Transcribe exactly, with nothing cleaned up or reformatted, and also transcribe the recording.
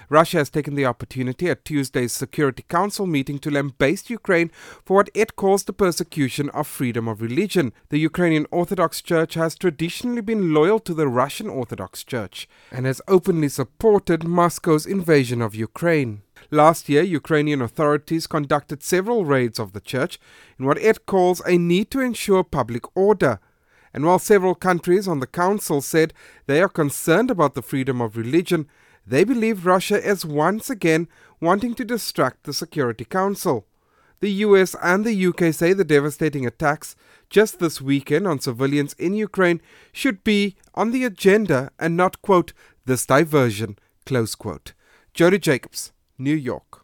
Russia has taken the opportunity at Tuesday's Security Council meeting to lambaste Ukraine for what it calls the persecution of freedom of religion. The Ukrainian Orthodox Church has traditionally been loyal to the Russian Orthodox Church and has openly supported Moscow's invasion of Ukraine. Last year, Ukrainian authorities conducted several raids of the church in what it calls a need to ensure public order. And while several countries on the council said they are concerned about the freedom of religion, they believe Russia is once again wanting to distract the Security Council. The U S and the U K say the devastating attacks just this weekend on civilians in Ukraine should be on the agenda and not, quote, this diversion, close quote. Jody Jacobs, New York.